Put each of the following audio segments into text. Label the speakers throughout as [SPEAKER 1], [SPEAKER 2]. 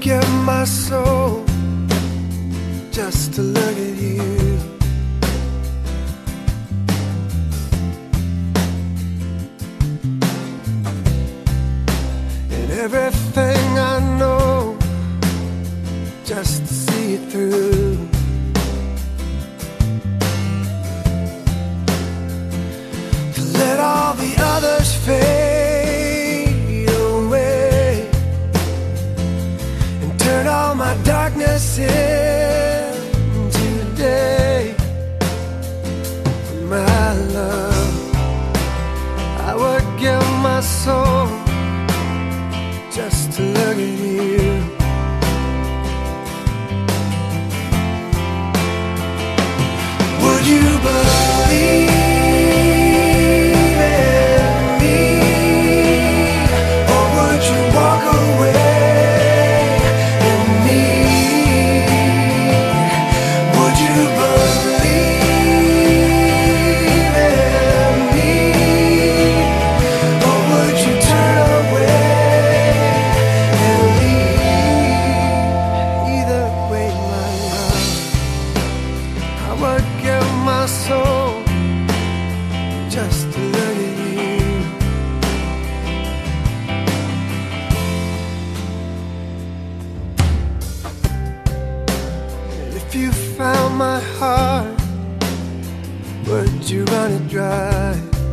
[SPEAKER 1] give my soul just to look at you. And everything I know, just to see it through. To let all the others fade away and turn all my darkness into day. My love, I would give my soul just to look at you. Would you believe in me, or would you walk away in me? Would you believe in me, or would you turn away and leave? Either way, my love, I would give my soul just to look at you. And if you found my heart, would you run it dry?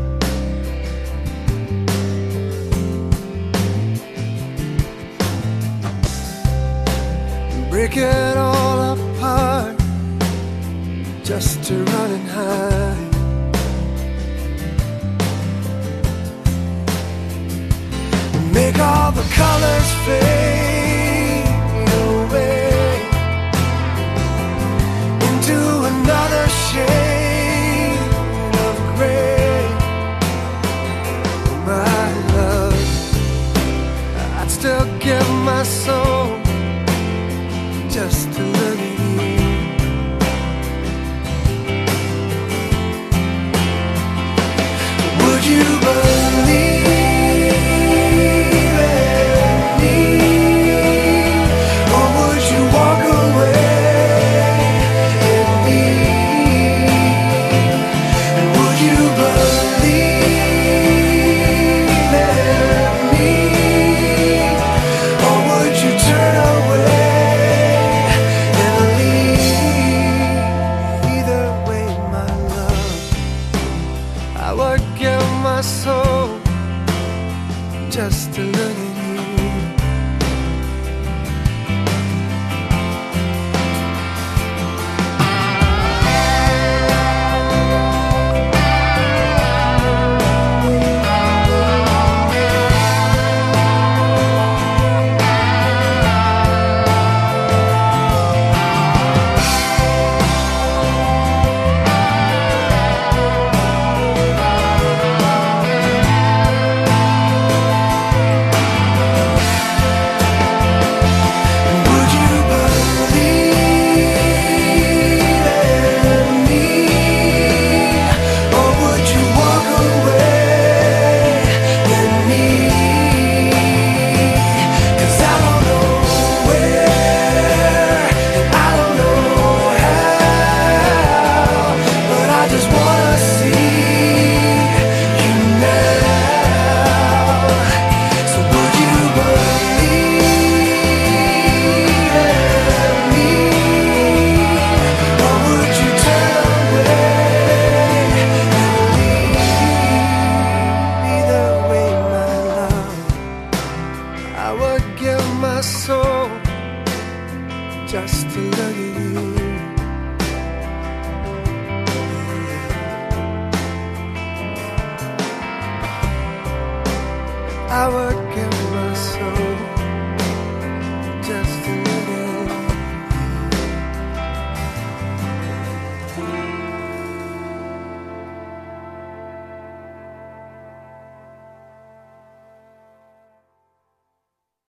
[SPEAKER 1] Break it all apart just to run and hide. Make all the colors fade away into another shade of gray. My love, I'd still give my soul just to look at you. Would you believe in me, or would you walk away in me? And would you believe in me, or would you turn away and leave? Either way, my love, I would give my soul just to look at you. I would give my soul just to look at you. I would give my soul